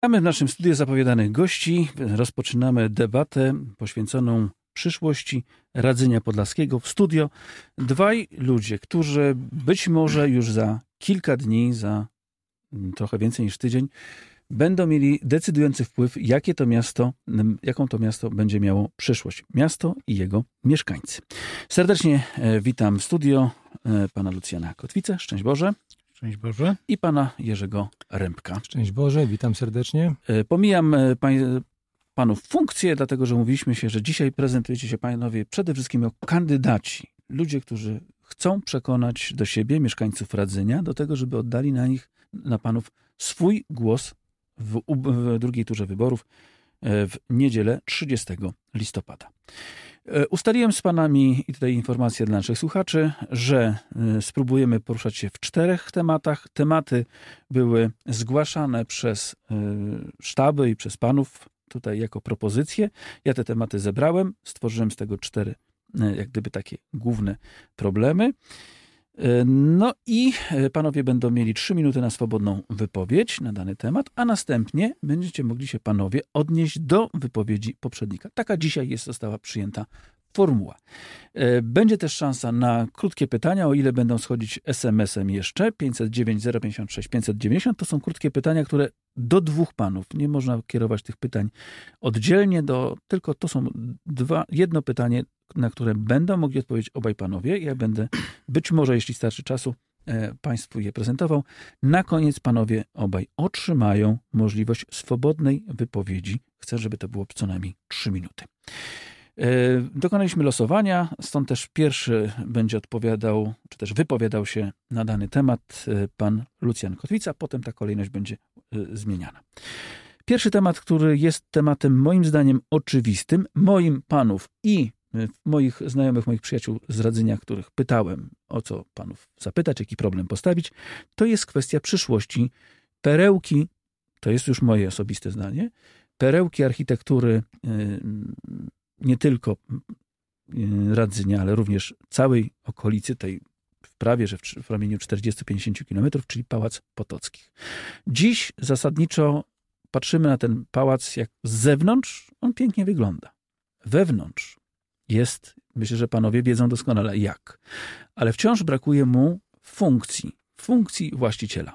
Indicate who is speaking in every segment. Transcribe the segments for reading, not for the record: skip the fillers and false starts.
Speaker 1: Mamy w naszym studiu zapowiadanych gości. Rozpoczynamy debatę poświęconą przyszłości Radzenia Podlaskiego. W studio dwaj ludzie, którzy być może już za kilka dni, za trochę więcej niż tydzień, będą mieli decydujący wpływ, jaką to miasto będzie miało przyszłość. Miasto i jego mieszkańcy. Serdecznie witam w studio pana Lucjana Kotwicę. Szczęść Boże.
Speaker 2: Szczęść Boże.
Speaker 1: I pana Jerzego Rębka.
Speaker 3: Szczęść Boże, witam serdecznie.
Speaker 1: Pomijam panów funkcje, dlatego że mówiliśmy się, że dzisiaj prezentujecie się panowie przede wszystkim jako kandydaci. Ludzie, którzy chcą przekonać do siebie mieszkańców Radzenia do tego, żeby oddali na panów swój głos w drugiej turze wyborów w niedzielę 30 listopada. Ustaliłem z panami, i tutaj informacja dla naszych słuchaczy, że spróbujemy poruszać się w 4 tematach. Tematy były zgłaszane przez sztaby i przez panów tutaj jako propozycje. Ja te tematy zebrałem, stworzyłem z tego 4 jak gdyby takie główne problemy. No i panowie będą mieli 3 minuty na swobodną wypowiedź na dany temat, a następnie będziecie mogli się panowie odnieść do wypowiedzi poprzednika. Taka dzisiaj została przyjęta formuła. Będzie też szansa na krótkie pytania, o ile będą schodzić SMS-em jeszcze. 509 056 590 to są krótkie pytania, które do 2 panów. Nie można kierować tych pytań oddzielnie, tylko to są jedno pytanie, na które będą mogli odpowiedzieć obaj panowie. Ja będę, być może jeśli starczy czasu, państwu je prezentował. Na koniec panowie obaj otrzymają możliwość swobodnej wypowiedzi. Chcę, żeby to było co najmniej 3 minuty. Dokonaliśmy losowania, stąd też pierwszy będzie odpowiadał, czy też wypowiadał się na dany temat pan Lucjan Kotwica, potem ta kolejność będzie zmieniana. Pierwszy temat, który jest tematem moim zdaniem oczywistym, moim panów i moich znajomych, moich przyjaciół z Radzenia, których pytałem, o co panów zapytać, jaki problem postawić, to jest kwestia przyszłości perełki, to jest już moje osobiste zdanie, perełki architektury nie tylko Radzenia, ale również całej okolicy tej prawie, że w promieniu 40-50 kilometrów, czyli Pałac Potockich. Dziś zasadniczo patrzymy na ten pałac jak z zewnątrz, on pięknie wygląda. Wewnątrz jest, myślę, że panowie wiedzą doskonale jak, ale wciąż brakuje mu funkcji właściciela.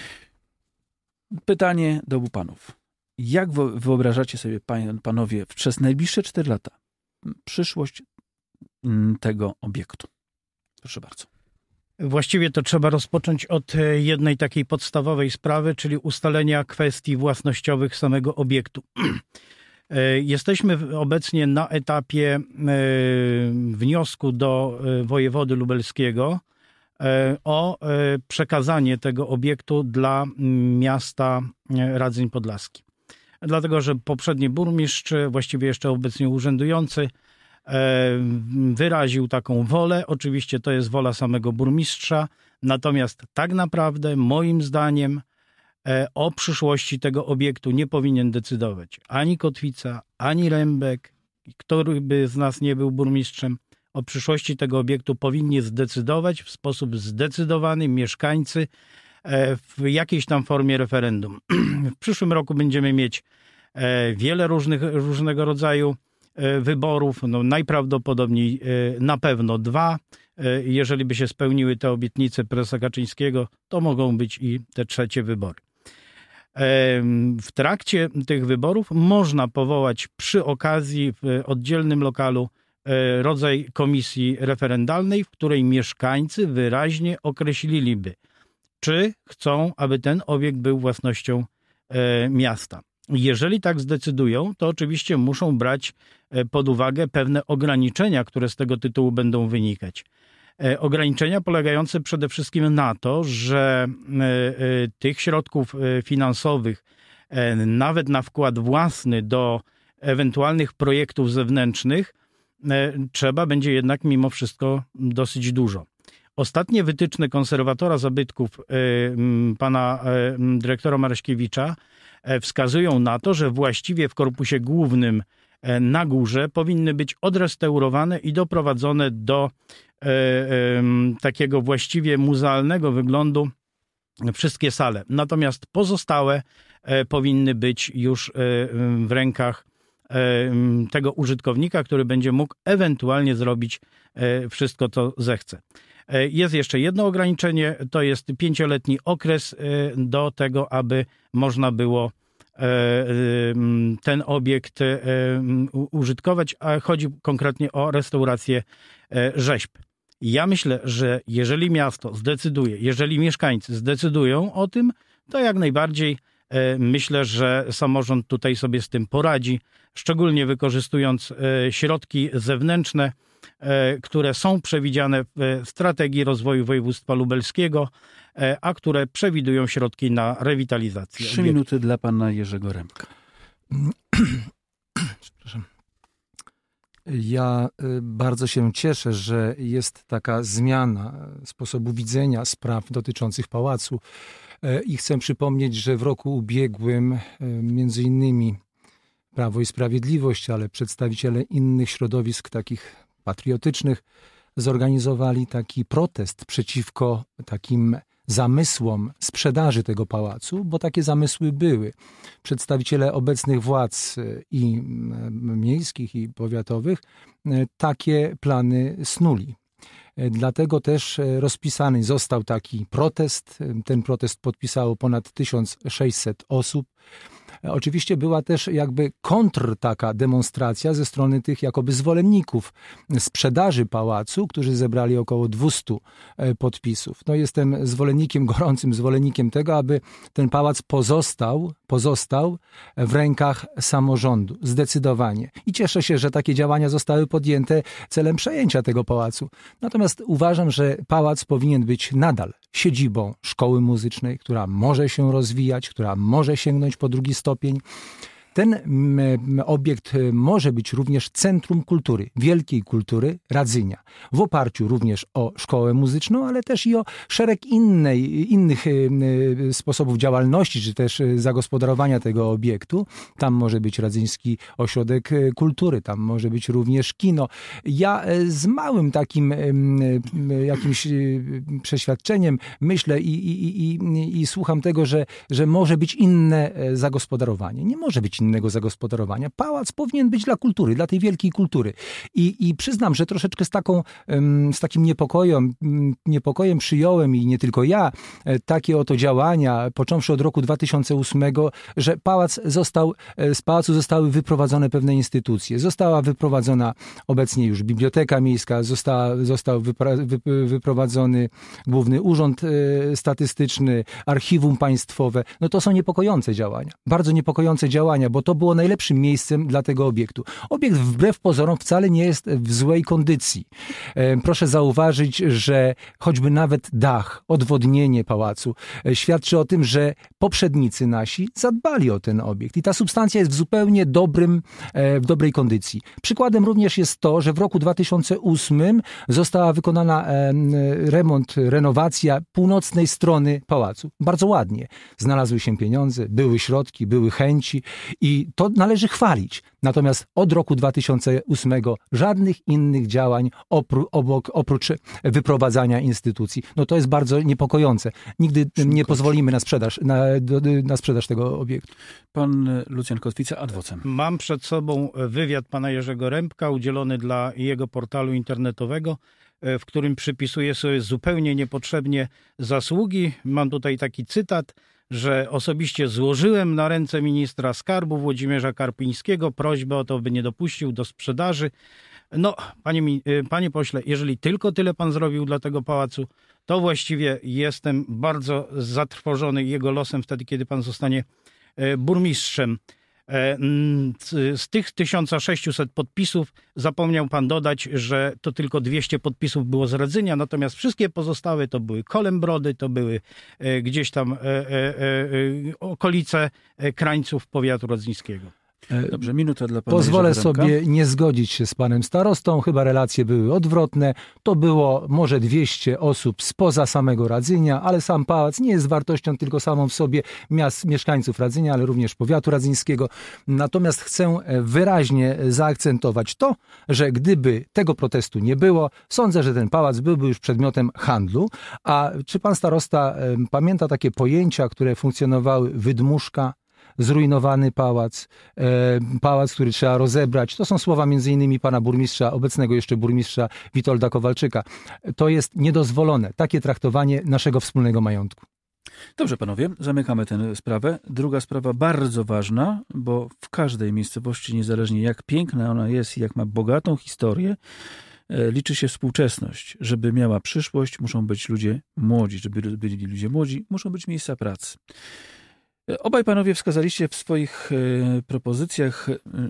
Speaker 1: Pytanie do obu panów. Jak wyobrażacie sobie panowie przez najbliższe 4 lata przyszłość tego obiektu? Proszę bardzo.
Speaker 2: Właściwie to trzeba rozpocząć od jednej takiej podstawowej sprawy, czyli ustalenia kwestii własnościowych samego obiektu. Jesteśmy obecnie na etapie wniosku do wojewody lubelskiego o przekazanie tego obiektu dla miasta Radzeń Podlaski. Dlatego, że poprzedni burmistrz, właściwie jeszcze obecnie urzędujący, wyraził taką wolę. Oczywiście to jest wola samego burmistrza, natomiast tak naprawdę moim zdaniem o przyszłości tego obiektu nie powinien decydować ani Kotwica, ani Rębek, który by z nas nie był burmistrzem. O przyszłości tego obiektu powinni zdecydować w sposób zdecydowany mieszkańcy w jakiejś tam formie referendum. W przyszłym roku będziemy mieć wiele różnego rodzaju wyborów, no najprawdopodobniej na pewno 2. Jeżeli by się spełniły te obietnice prezesa Kaczyńskiego, to mogą być i te 3 wybory. W trakcie tych wyborów można powołać przy okazji w oddzielnym lokalu rodzaj komisji referendalnej, w której mieszkańcy wyraźnie określiliby, czy chcą, aby ten obiekt był własnością miasta. Jeżeli tak zdecydują, to oczywiście muszą brać pod uwagę pewne ograniczenia, które z tego tytułu będą wynikać. Ograniczenia polegające przede wszystkim na to, że tych środków finansowych, nawet na wkład własny do ewentualnych projektów zewnętrznych, trzeba będzie jednak mimo wszystko dosyć dużo. Ostatnie wytyczne konserwatora zabytków pana dyrektora Maraśkiewicza wskazują na to, że właściwie w korpusie głównym na górze powinny być odrestaurowane i doprowadzone do takiego właściwie muzealnego wyglądu wszystkie sale. Natomiast pozostałe powinny być już w rękach tego użytkownika, który będzie mógł ewentualnie zrobić wszystko, co zechce. Jest jeszcze jedno ograniczenie, to jest 5-letni okres do tego, aby można było ten obiekt użytkować, a chodzi konkretnie o restaurację rzeźb. Ja myślę, że jeżeli miasto zdecyduje, jeżeli mieszkańcy zdecydują o tym, to jak najbardziej myślę, że samorząd tutaj sobie z tym poradzi, szczególnie wykorzystując środki zewnętrzne, które są przewidziane w strategii rozwoju województwa lubelskiego, a które przewidują środki na rewitalizację.
Speaker 1: 3 minuty dla pana Jerzego Rębka.
Speaker 3: Przepraszam. Ja bardzo się cieszę, że jest taka zmiana sposobu widzenia spraw dotyczących pałacu i chcę przypomnieć, że w roku ubiegłym między innymi Prawo i Sprawiedliwość, ale przedstawiciele innych środowisk takich patriotycznych zorganizowali taki protest przeciwko takim zamysłom sprzedaży tego pałacu, bo takie zamysły były. Przedstawiciele obecnych władz i miejskich, i powiatowych takie plany snuli. Dlatego też rozpisany został taki protest. Ten protest podpisało ponad 1600 osób. Oczywiście była też jakby taka demonstracja ze strony tych jakoby zwolenników sprzedaży pałacu, którzy zebrali około 200 podpisów. No jestem gorącym zwolennikiem tego, aby ten pałac pozostał w rękach samorządu, zdecydowanie. I cieszę się, że takie działania zostały podjęte celem przejęcia tego pałacu. Natomiast uważam, że pałac powinien być nadal siedzibą szkoły muzycznej, która może się rozwijać, która może sięgnąć po drugi stopień. Ten obiekt może być również centrum kultury, wielkiej kultury Radzynia. W oparciu również o szkołę muzyczną, ale też i o szereg innych sposobów działalności, czy też zagospodarowania tego obiektu. Tam może być Radzyński Ośrodek Kultury, tam może być również kino. Ja z małym takim jakimś przeświadczeniem myślę i słucham tego, że może być inne zagospodarowanie. Nie może być innego zagospodarowania. Pałac powinien być dla kultury, dla tej wielkiej kultury. I przyznam, że troszeczkę z takim niepokojem przyjąłem i nie tylko ja, takie oto działania, począwszy od roku 2008, że z pałacu zostały wyprowadzone pewne instytucje. Została wyprowadzona obecnie już Biblioteka Miejska, został wyprowadzony Główny Urząd Statystyczny, Archiwum Państwowe. No to są niepokojące działania. Bardzo niepokojące działania, bo to było najlepszym miejscem dla tego obiektu. Obiekt wbrew pozorom wcale nie jest w złej kondycji. Proszę zauważyć, że choćby nawet dach, odwodnienie pałacu świadczy o tym, że poprzednicy nasi zadbali o ten obiekt i ta substancja jest w zupełnie w dobrej kondycji. Przykładem również jest to, że w roku 2008 została wykonana renowacja północnej strony pałacu. Bardzo ładnie. Znalazły się pieniądze, były środki, były chęci i to należy chwalić. Natomiast od roku 2008 żadnych innych działań oprócz wyprowadzania instytucji. No to jest bardzo niepokojące. Nigdy nie pozwolimy na sprzedaż tego obiektu.
Speaker 1: Pan Lucjan Kotwica, ad vocem.
Speaker 2: Mam przed sobą wywiad pana Jerzego Rębka udzielony dla jego portalu internetowego, w którym przypisuje sobie zupełnie niepotrzebnie zasługi. Mam tutaj taki cytat, że osobiście złożyłem na ręce ministra skarbu Włodzimierza Karpińskiego prośbę o to, by nie dopuścił do sprzedaży. No, panie pośle, jeżeli tylko tyle pan zrobił dla tego pałacu, to właściwie jestem bardzo zatrwożony jego losem wtedy, kiedy pan zostanie burmistrzem. Z tych 1600 podpisów zapomniał pan dodać, że to tylko 200 podpisów było z Radzynia, natomiast wszystkie pozostałe to były Kolembrody, to były gdzieś tam okolice krańców powiatu radzyńskiego.
Speaker 1: Dobrze, minuta dla pana
Speaker 3: Pozwolę
Speaker 1: Jerzego Remka.
Speaker 3: sobie nie zgodzić się z panem starostą. Chyba relacje były odwrotne. To było może 200 osób spoza samego Radzynia, ale sam pałac nie jest wartością tylko samą w sobie mieszkańców Radzynia, ale również powiatu radzyńskiego. Natomiast chcę wyraźnie zaakcentować to, że gdyby tego protestu nie było, sądzę, że ten pałac byłby już przedmiotem handlu. A czy pan starosta pamięta takie pojęcia, które funkcjonowały? Wydmuszka, zrujnowany pałac, pałac, który trzeba rozebrać. To są słowa między innymi pana burmistrza, obecnego jeszcze burmistrza Witolda Kowalczyka. To jest niedozwolone, takie traktowanie naszego wspólnego majątku.
Speaker 1: Dobrze, panowie, zamykamy tę sprawę. Druga sprawa bardzo ważna, bo w każdej miejscowości, niezależnie jak piękna ona jest i jak ma bogatą historię, liczy się współczesność. Żeby miała przyszłość, muszą być ludzie młodzi. Żeby byli ludzie młodzi, muszą być miejsca pracy. Obaj panowie wskazaliście w swoich propozycjach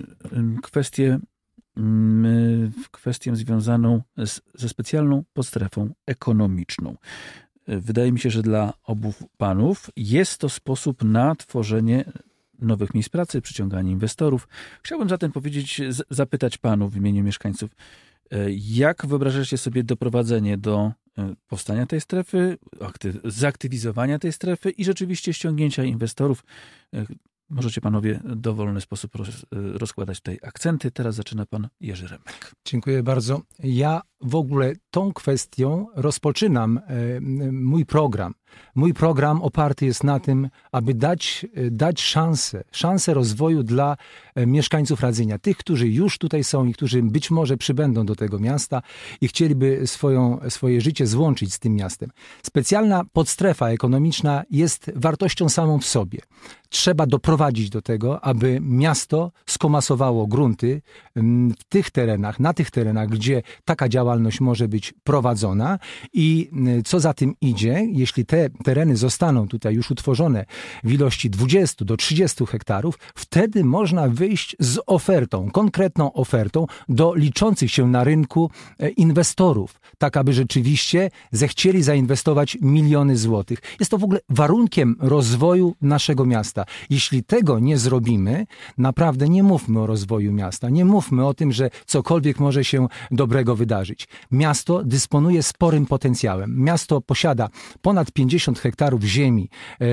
Speaker 1: kwestię związaną ze specjalną podstrefą ekonomiczną. Wydaje mi się, że dla obu panów jest to sposób na tworzenie nowych miejsc pracy, przyciąganie inwestorów. Chciałbym zatem zapytać panów w imieniu mieszkańców, jak wyobrażacie sobie doprowadzenie do powstania tej strefy, zaktywizowania tej strefy i rzeczywiście ściągnięcia inwestorów? Możecie panowie w dowolny sposób rozkładać tutaj akcenty. Teraz zaczyna pan Jerzy Remek.
Speaker 3: Dziękuję bardzo. Ja w ogóle tą kwestią rozpoczynam mój program. Mój program oparty jest na tym, aby dać szansę rozwoju dla mieszkańców Radzynia. Tych, którzy już tutaj są i którzy być może przybędą do tego miasta i chcieliby swoje życie złączyć z tym miastem. Specjalna podstrefa ekonomiczna jest wartością samą w sobie. Trzeba doprowadzić do tego, aby miasto skomasowało grunty w tych terenach, na tych terenach, gdzie taka działalność może być prowadzona i co za tym idzie, jeśli te tereny zostaną tutaj już utworzone w ilości 20 do 30 hektarów, wtedy można wyjść z ofertą, konkretną ofertą do liczących się na rynku inwestorów, tak aby rzeczywiście zechcieli zainwestować miliony złotych. Jest to w ogóle warunkiem rozwoju naszego miasta. Jeśli tego nie zrobimy, naprawdę nie mówmy o rozwoju miasta, nie mówmy o tym, że cokolwiek może się dobrego wydarzyć. Miasto dysponuje sporym potencjałem. Miasto posiada ponad 50 hektarów ziemi,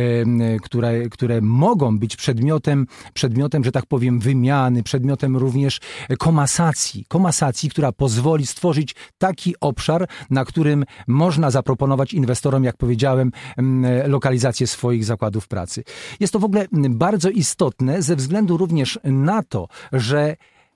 Speaker 3: które mogą być przedmiotem, że tak powiem, wymiany, przedmiotem również komasacji, która pozwoli stworzyć taki obszar, na którym można zaproponować inwestorom, jak powiedziałem, lokalizację swoich zakładów pracy. Jest to w ogóle bardzo istotne ze względu również na to, że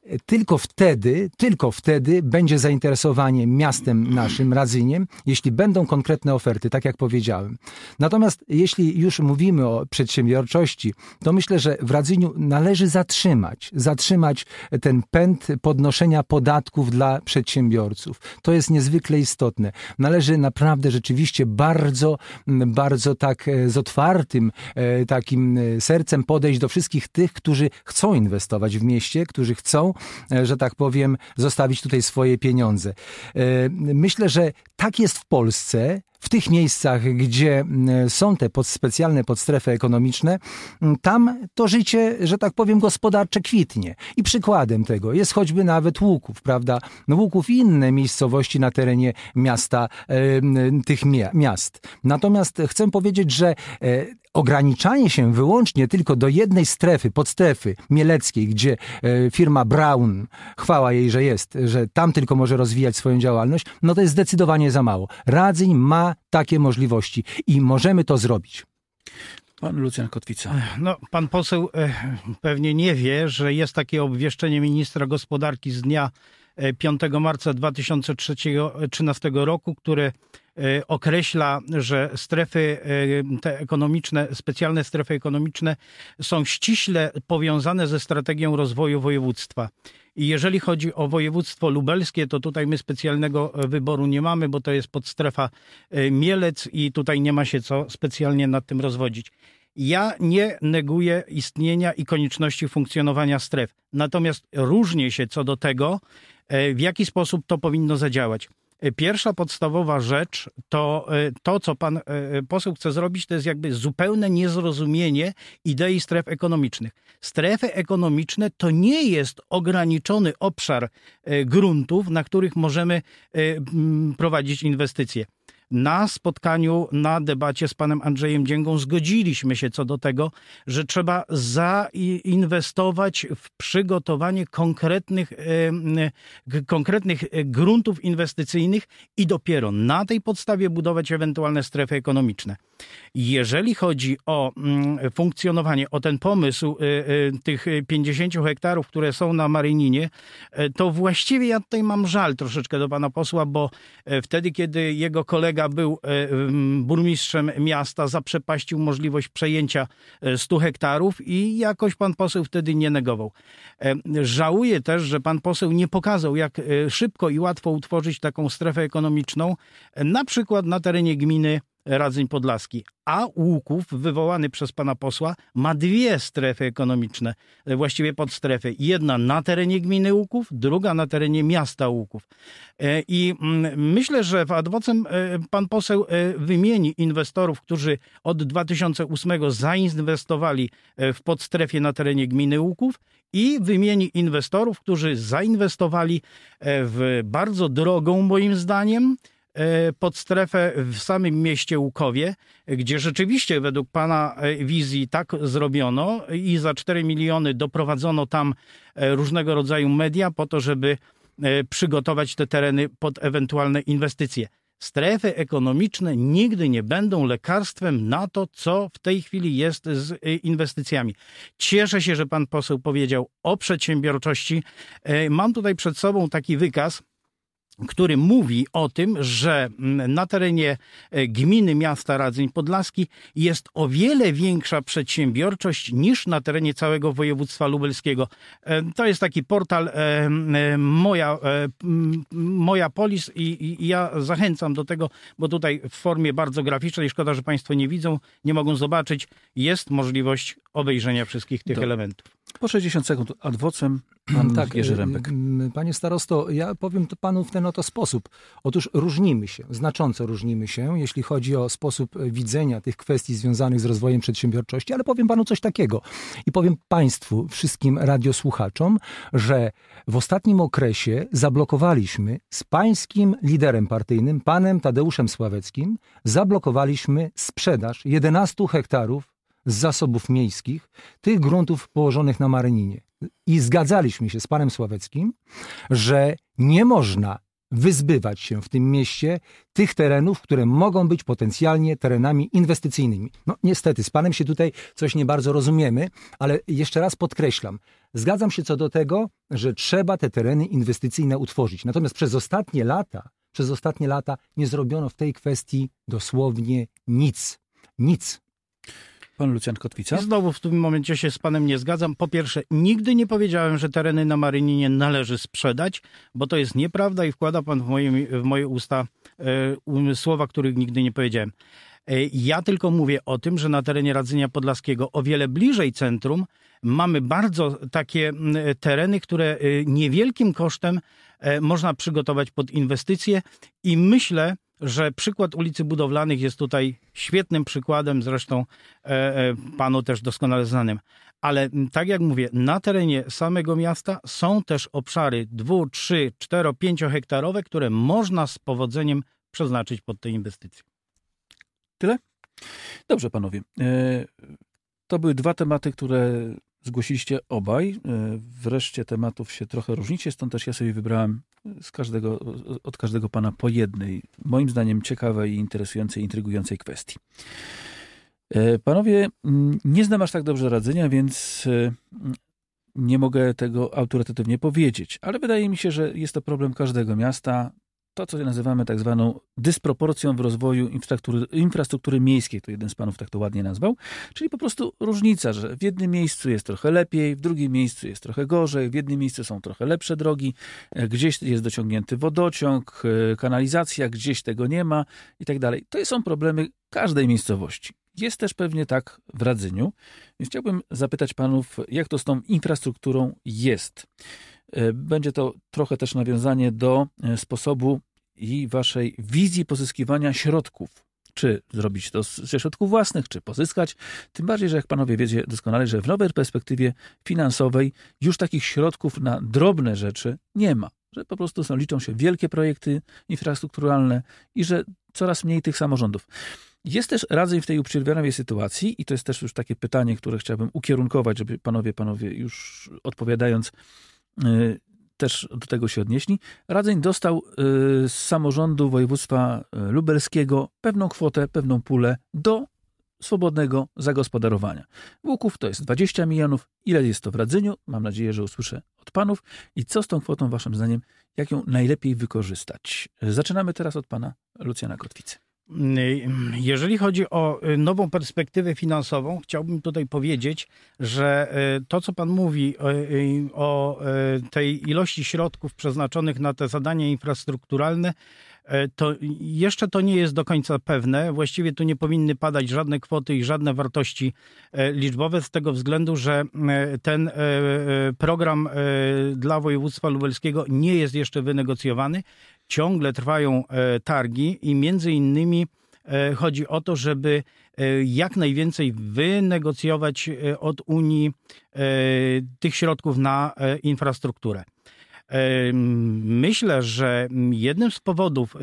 Speaker 3: tylko wtedy będzie zainteresowanie miastem naszym, Radzyniem, jeśli będą konkretne oferty, tak jak powiedziałem. Natomiast jeśli już mówimy o przedsiębiorczości, to myślę, że w Radzyniu należy zatrzymać ten pęd podnoszenia podatków dla przedsiębiorców. To jest niezwykle istotne. Należy naprawdę rzeczywiście bardzo tak z otwartym takim sercem podejść do wszystkich tych, którzy chcą inwestować w mieście, którzy chcą, że tak powiem, zostawić tutaj swoje pieniądze. Myślę, że tak jest w Polsce. W tych miejscach, gdzie są te specjalne podstrefy ekonomiczne, tam to życie, że tak powiem, gospodarcze kwitnie. I przykładem tego jest choćby nawet Łuków, prawda? Łuków i inne miejscowości na terenie miasta, tych miast. Natomiast chcę powiedzieć, że ograniczanie się wyłącznie tylko do jednej strefy, podstrefy mieleckiej, gdzie firma Braun, chwała jej, że tam tylko może rozwijać swoją działalność, no to jest zdecydowanie za mało. Radzyń ma takie możliwości i możemy to zrobić.
Speaker 1: Pan Lucjan Kotwica.
Speaker 2: No, pan poseł pewnie nie wie, że jest takie obwieszczenie ministra gospodarki z dnia 5 marca 2013 roku, które określa, że strefy te ekonomiczne, specjalne strefy ekonomiczne są ściśle powiązane ze strategią rozwoju województwa. I jeżeli chodzi o województwo lubelskie, to tutaj my specjalnego wyboru nie mamy, bo to jest podstrefa Mielec i tutaj nie ma się co specjalnie nad tym rozwodzić. Ja nie neguję istnienia i konieczności funkcjonowania stref. Natomiast różnię się co do tego, w jaki sposób to powinno zadziałać. Pierwsza podstawowa rzecz to, co pan poseł chce zrobić, to jest jakby zupełne niezrozumienie idei stref ekonomicznych. Strefy ekonomiczne to nie jest ograniczony obszar gruntów, na których możemy prowadzić inwestycje. Na spotkaniu, na debacie z panem Andrzejem Dzięgą zgodziliśmy się co do tego, że trzeba zainwestować w przygotowanie konkretnych gruntów inwestycyjnych i dopiero na tej podstawie budować ewentualne strefy ekonomiczne. Jeżeli chodzi o funkcjonowanie, o ten pomysł tych 50 hektarów, które są na Maryninie, to właściwie ja tutaj mam żal troszeczkę do pana posła, bo wtedy, kiedy jego kolega był burmistrzem miasta, zaprzepaścił możliwość przejęcia 100 hektarów i jakoś pan poseł wtedy nie negował. Żałuję też, że pan poseł nie pokazał, jak szybko i łatwo utworzyć taką strefę ekonomiczną, na przykład na terenie gminy Radzyń Podlaski. A Łuków, wywołany przez pana posła, ma 2 strefy ekonomiczne, właściwie podstrefy. Jedna na terenie gminy Łuków, druga na terenie miasta Łuków. I myślę, że w ad vocem pan poseł wymieni inwestorów, którzy od 2008 zainwestowali w podstrefie na terenie gminy Łuków i wymieni inwestorów, którzy zainwestowali w bardzo drogą, moim zdaniem, podstrefę w samym mieście Łukowie, gdzie rzeczywiście według pana wizji tak zrobiono i za 4 miliony doprowadzono tam różnego rodzaju media po to, żeby przygotować te tereny pod ewentualne inwestycje. Strefy ekonomiczne nigdy nie będą lekarstwem na to, co w tej chwili jest z inwestycjami. Cieszę się, że pan poseł powiedział o przedsiębiorczości. Mam tutaj przed sobą taki wykaz, który mówi o tym, że na terenie gminy miasta Radzyń Podlaski jest o wiele większa przedsiębiorczość niż na terenie całego województwa lubelskiego. To jest taki portal Moja Polis i ja zachęcam do tego, bo tutaj w formie bardzo graficznej, szkoda, że państwo nie widzą, nie mogą zobaczyć, jest możliwość obejrzenia wszystkich tych elementów.
Speaker 1: Po 60 sekund ad vocem pan Jerzy Rembek.
Speaker 3: Panie starosto, ja powiem to panu w ten oto sposób. Otóż różnimy się, znacząco różnimy się, jeśli chodzi o sposób widzenia tych kwestii związanych z rozwojem przedsiębiorczości, ale powiem panu coś takiego i powiem państwu, wszystkim radiosłuchaczom, że w ostatnim okresie zablokowaliśmy z pańskim liderem partyjnym, panem Tadeuszem Sławeckim, zablokowaliśmy sprzedaż 11 hektarów z zasobów miejskich, tych gruntów położonych na Maryninie. I zgadzaliśmy się z panem Sławeckim, że nie można wyzbywać się w tym mieście tych terenów, które mogą być potencjalnie terenami inwestycyjnymi. No niestety, z panem się tutaj coś nie bardzo rozumiemy, ale jeszcze raz podkreślam, zgadzam się co do tego, że trzeba te tereny inwestycyjne utworzyć. Natomiast przez ostatnie lata nie zrobiono w tej kwestii dosłownie nic. Nic.
Speaker 1: Pan Lucjan Kotwica.
Speaker 2: Znowu w tym momencie się z panem nie zgadzam. Po pierwsze, nigdy nie powiedziałem, że tereny na Maryninie należy sprzedać, bo to jest nieprawda i wkłada pan w moje usta słowa, których nigdy nie powiedziałem. Ja tylko mówię o tym, że na terenie Radzynia Podlaskiego, o wiele bliżej centrum, mamy bardzo takie tereny, które niewielkim kosztem można przygotować pod inwestycje i myślę, że przykład ulicy Budowlanych jest tutaj świetnym przykładem, zresztą panu też doskonale znanym. Ale tak jak mówię, na terenie samego miasta są też obszary 2, 3, 4, 5 hektarowe, które można z powodzeniem przeznaczyć pod te inwestycje.
Speaker 1: Tyle? Dobrze, panowie. To były 2 tematy, które zgłosiliście obaj. Wreszcie tematów się trochę różnicie, stąd też ja sobie wybrałem od każdego pana po jednej, moim zdaniem ciekawej, interesującej, intrygującej kwestii. Panowie, nie znam aż tak dobrze Radzynia, więc nie mogę tego autorytatywnie powiedzieć, ale wydaje mi się, że jest to problem każdego miasta. To, co nazywamy tak zwaną dysproporcją w rozwoju infrastruktury miejskiej, to jeden z panów tak to ładnie nazwał, czyli po prostu różnica, że w jednym miejscu jest trochę lepiej, w drugim miejscu jest trochę gorzej, w jednym miejscu są trochę lepsze drogi, gdzieś jest dociągnięty wodociąg, kanalizacja, gdzieś tego nie ma i tak dalej. To są problemy każdej miejscowości. Jest też pewnie tak w Radzyniu, więc chciałbym zapytać panów, jak to z tą infrastrukturą jest. Będzie to trochę też nawiązanie do sposobu, i waszej wizji pozyskiwania środków. Czy zrobić to ze środków własnych, czy pozyskać. Tym bardziej, że jak panowie wiecie doskonale, że w nowej perspektywie finansowej już takich środków na drobne rzeczy nie ma. Że po prostu liczą się wielkie projekty infrastrukturalne i że coraz mniej tych samorządów. Jest też Radzyń w tej uprzywilejowanej sytuacji i to jest też już takie pytanie, które chciałbym ukierunkować, żeby panowie już odpowiadając też do tego się odnieśli. Radzyń dostał z samorządu województwa lubelskiego pewną kwotę, pewną pulę do swobodnego zagospodarowania. Łuków to jest 20 milionów. Ile jest to w Radzyniu? Mam nadzieję, że usłyszę od panów. I co z tą kwotą waszym zdaniem, jak ją najlepiej wykorzystać? Zaczynamy teraz od pana Lucjana Kotwicy.
Speaker 2: Jeżeli chodzi o nową perspektywę finansową, chciałbym tutaj powiedzieć, że to, co pan mówi o tej ilości środków przeznaczonych na te zadania infrastrukturalne, to jeszcze to nie jest do końca pewne. Właściwie tu nie powinny padać żadne kwoty i żadne wartości liczbowe z tego względu, że ten program dla województwa lubelskiego nie jest jeszcze wynegocjowany. Ciągle trwają targi i między innymi chodzi o to, żeby jak najwięcej wynegocjować od Unii tych środków na infrastrukturę. Myślę, że jednym z powodów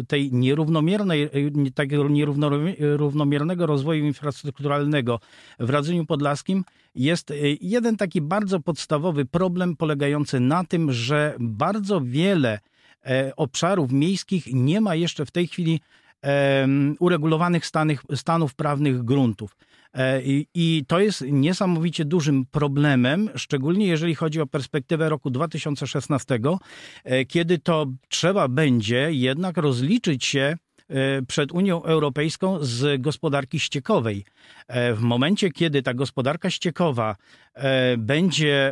Speaker 2: takiego nierównomiernego rozwoju infrastrukturalnego w Radzyniu Podlaskim jest jeden taki bardzo podstawowy problem polegający na tym, że bardzo wiele obszarów miejskich nie ma jeszcze w tej chwili uregulowanych stanów prawnych gruntów. I to jest niesamowicie dużym problemem, szczególnie jeżeli chodzi o perspektywę roku 2016, kiedy to trzeba będzie jednak rozliczyć się przed Unią Europejską z gospodarki ściekowej. W momencie, kiedy ta gospodarka ściekowa będzie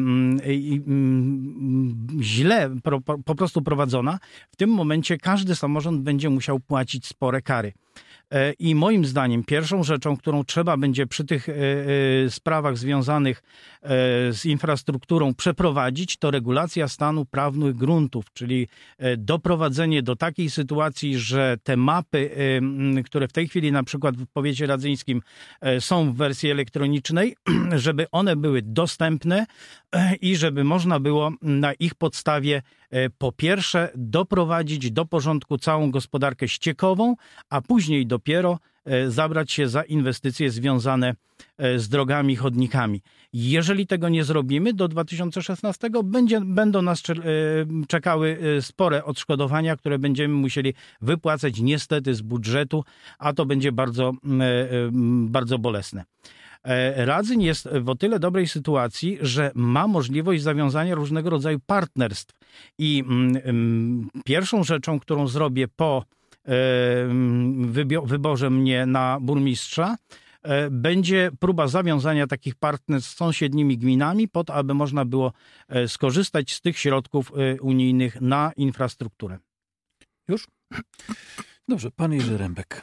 Speaker 2: źle po prostu prowadzona, w tym momencie każdy samorząd będzie musiał płacić spore kary. I moim zdaniem pierwszą rzeczą, którą trzeba będzie przy tych sprawach związanych z infrastrukturą przeprowadzić, to regulacja stanu prawnych gruntów, czyli doprowadzenie do takiej sytuacji, że te mapy, które w tej chwili na przykład w powiecie radzyńskim są w wersji elektronicznej, żeby one były dostępne i żeby można było na ich podstawie po pierwsze doprowadzić do porządku całą gospodarkę ściekową, a później dopiero zabrać się za inwestycje związane z drogami, chodnikami. Jeżeli tego nie zrobimy, do 2016 będą nas czekały spore odszkodowania, które będziemy musieli wypłacać niestety z budżetu, a to będzie bardzo, bardzo bolesne. Radzyń jest w o tyle dobrej sytuacji, że ma możliwość zawiązania różnego rodzaju partnerstw. I pierwszą rzeczą, którą zrobię po wyborze mnie na burmistrza, będzie próba zawiązania takich partnerstw z sąsiednimi gminami, po to, aby można było skorzystać z tych środków unijnych na infrastrukturę.
Speaker 1: Już? Dobrze, pan Jerzy Rembek.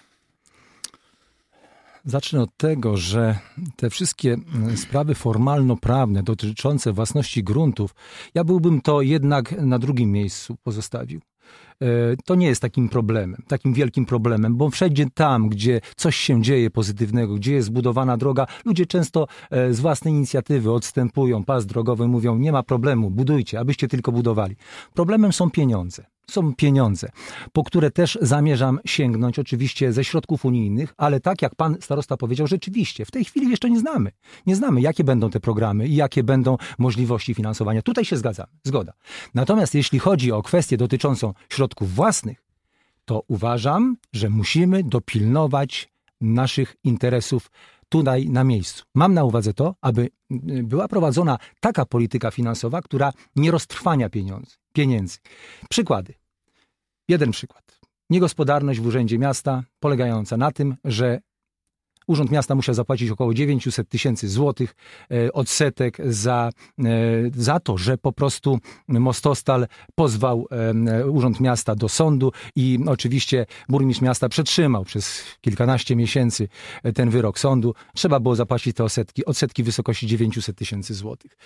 Speaker 3: Zacznę od tego, że te wszystkie sprawy formalno-prawne dotyczące własności gruntów, ja byłbym to jednak na drugim miejscu pozostawił. To nie jest takim problemem, takim wielkim problemem, bo wszędzie tam, gdzie coś się dzieje pozytywnego, gdzie jest zbudowana droga, ludzie często z własnej inicjatywy odstępują pas drogowy, mówią: nie ma problemu, budujcie, abyście tylko budowali. Problemem są pieniądze. Są pieniądze, po które też zamierzam sięgnąć oczywiście ze środków unijnych, ale tak jak pan starosta powiedział, rzeczywiście w tej chwili jeszcze nie znamy. Nie znamy, jakie będą te programy i jakie będą możliwości finansowania. Tutaj się zgadzamy, zgoda. Natomiast jeśli chodzi o kwestię dotyczącą środków własnych, to uważam, że musimy dopilnować naszych interesów tutaj na miejscu. Mam na uwadze to, aby była prowadzona taka polityka finansowa, która nie roztrwania pieniędzy. Przykłady. Jeden przykład. Niegospodarność w Urzędzie Miasta polegająca na tym, że Urząd Miasta musiał zapłacić około 900 000 złotych odsetek za to, że po prostu Mostostal pozwał Urząd Miasta do sądu i oczywiście burmistrz miasta przetrzymał przez kilkanaście miesięcy ten wyrok sądu. Trzeba było zapłacić te odsetki w wysokości 900 000 złotych.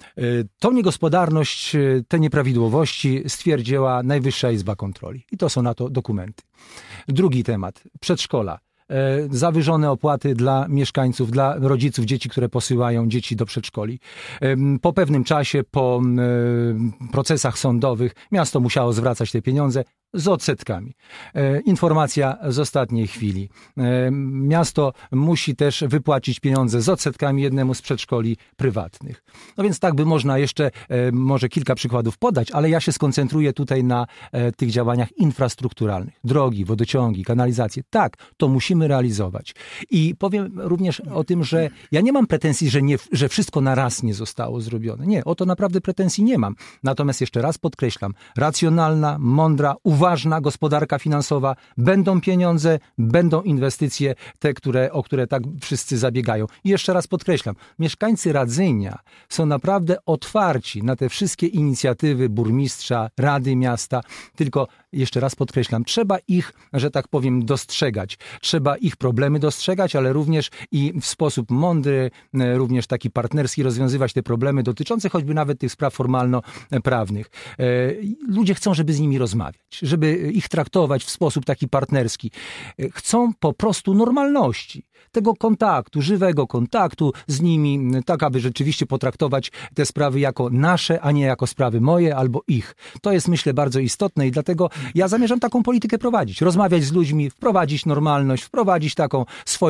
Speaker 3: Tą niegospodarność, te nieprawidłowości stwierdziła Najwyższa Izba Kontroli i to są na to dokumenty. Drugi temat, przedszkola. Zawyżone opłaty dla mieszkańców, dla rodziców dzieci, które posyłają dzieci do przedszkoli. Po pewnym czasie, po procesach sądowych miasto musiało zwracać te pieniądze z odsetkami. Informacja z ostatniej chwili. Miasto musi też wypłacić pieniądze z odsetkami jednemu z przedszkoli prywatnych. No więc tak by można jeszcze może kilka przykładów podać, ale ja się skoncentruję tutaj na tych działaniach infrastrukturalnych. Drogi, wodociągi, kanalizacje. Tak, to musimy realizować. I powiem również o tym, że ja nie mam pretensji, że wszystko na raz nie zostało zrobione. Nie, o to naprawdę pretensji nie mam. Natomiast jeszcze raz podkreślam, racjonalna, mądra, uważna gospodarka finansowa, będą pieniądze, będą inwestycje, te, o które tak wszyscy zabiegają. I jeszcze raz podkreślam, mieszkańcy Radzynia są naprawdę otwarci na te wszystkie inicjatywy burmistrza, Rady Miasta, tylko jeszcze raz podkreślam, trzeba ich, że tak powiem, dostrzegać. Trzeba ich problemy dostrzegać, ale również i w sposób mądry, również taki partnerski rozwiązywać te problemy dotyczące choćby nawet tych spraw formalno-prawnych. Ludzie chcą, żeby z nimi rozmawiać, żeby ich traktować w sposób taki partnerski. Chcą po prostu normalności, tego kontaktu, żywego kontaktu z nimi, tak aby rzeczywiście potraktować te sprawy jako nasze, a nie jako sprawy moje albo ich. To jest, myślę, bardzo istotne i dlatego ja zamierzam taką politykę prowadzić. Rozmawiać z ludźmi, wprowadzić normalność, wprowadzić taką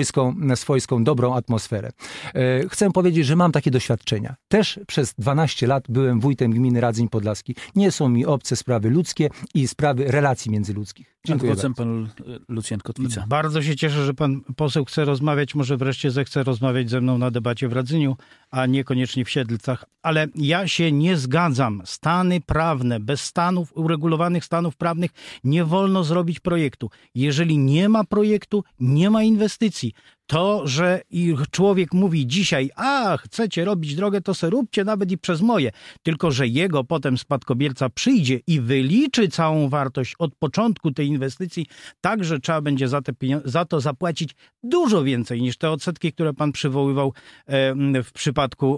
Speaker 3: swojską dobrą atmosferę. Chcę powiedzieć, że mam takie doświadczenia. Też przez 12 lat byłem wójtem gminy Radzyń Podlaski. Nie są mi obce sprawy ludzkie i sprawy relacji międzyludzkich. Dziękuję bardzo.
Speaker 1: Pan Lucjan Kotwica.
Speaker 2: Bardzo się cieszę, że pan poseł chce rozmawiać. Może wreszcie zechce rozmawiać ze mną na debacie w Radzyniu, a niekoniecznie w Siedlcach. Ale ja się nie zgadzam. Stany prawne, bez uregulowanych stanów prawnych nie wolno zrobić projektu. Jeżeli nie ma projektu, nie ma inwestycji. To, że człowiek mówi dzisiaj, chcecie robić drogę, to se róbcie nawet i przez moje. Tylko, że jego potem spadkobierca przyjdzie i wyliczy całą wartość od początku tej inwestycji, tak, że trzeba będzie za to zapłacić dużo więcej niż te odsetki, które pan przywoływał w przypadku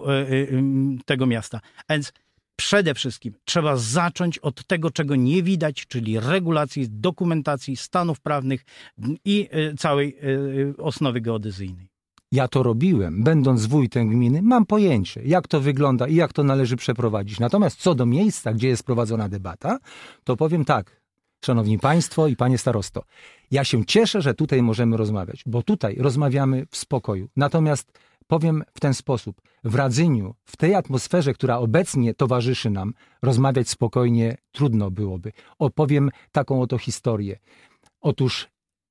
Speaker 2: tego miasta. A więc przede wszystkim trzeba zacząć od tego, czego nie widać, czyli regulacji, dokumentacji, stanów prawnych i całej osnowy geodezyjnej.
Speaker 3: Ja to robiłem, będąc wójtem gminy, mam pojęcie, jak to wygląda i jak to należy przeprowadzić. Natomiast co do miejsca, gdzie jest prowadzona debata, to powiem tak, szanowni państwo i panie starosto, ja się cieszę, że tutaj możemy rozmawiać, bo tutaj rozmawiamy w spokoju. Natomiast powiem w ten sposób, w Radzyniu, w tej atmosferze, która obecnie towarzyszy nam, rozmawiać spokojnie trudno byłoby. Opowiem taką oto historię. Otóż